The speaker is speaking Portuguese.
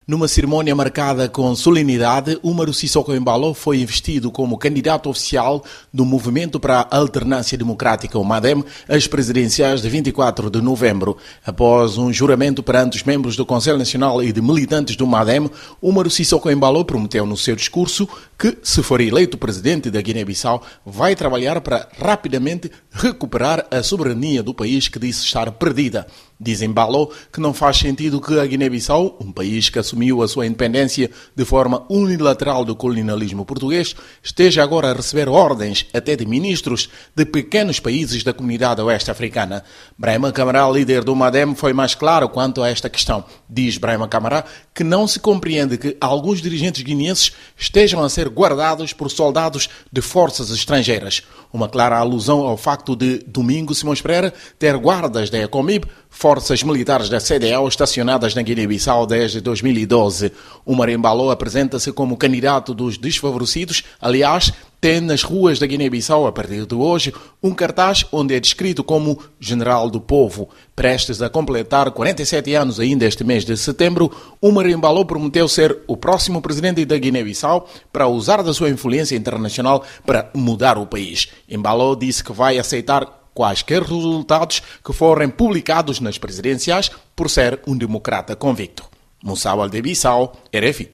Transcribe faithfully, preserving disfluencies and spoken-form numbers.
Numa cerimónia marcada com solenidade, Umaru Sissoko Embalo foi investido como candidato oficial do Movimento para a Alternância Democrática, o MADEM, às presidenciais de vinte e quatro de novembro. Após um juramento perante os membros do Conselho Nacional e de militantes do MADEM, Umaru Sissoko Embalo prometeu no seu discurso que, se for eleito presidente da Guiné-Bissau, vai trabalhar para rapidamente recuperar a soberania do país que disse estar perdida. Diz Embalo que não faz sentido que a Guiné-Bissau, um país que assumiu a sua independência de forma unilateral do colonialismo português, esteja agora a receber ordens, até de ministros, de pequenos países da comunidade oeste-africana. Brahima Camara, líder do MADEM, foi mais claro quanto a esta questão. Diz Brahima Camara que não se compreende que alguns dirigentes guineenses estejam a ser guardados por soldados de forças estrangeiras. Uma clara alusão ao facto de Domingos Simões Pereira ter guardas da ECOMIB, forças militares da C D A O estacionadas na Guiné-Bissau desde dois mil e doze. Umaru Embalo apresenta-se como candidato dos desfavorecidos. Aliás, tem nas ruas da Guiné-Bissau, a partir de hoje, um cartaz onde é descrito como General do Povo. Prestes a completar quarenta e sete anos ainda este mês de setembro, Umaru Embalo prometeu ser o próximo presidente da Guiné-Bissau para usar da sua influência internacional para mudar o país. Embalo disse que vai aceitar quaisquer resultados que forem publicados nas presidenciais por ser um democrata convicto. Moussa Waldebissau, R F I.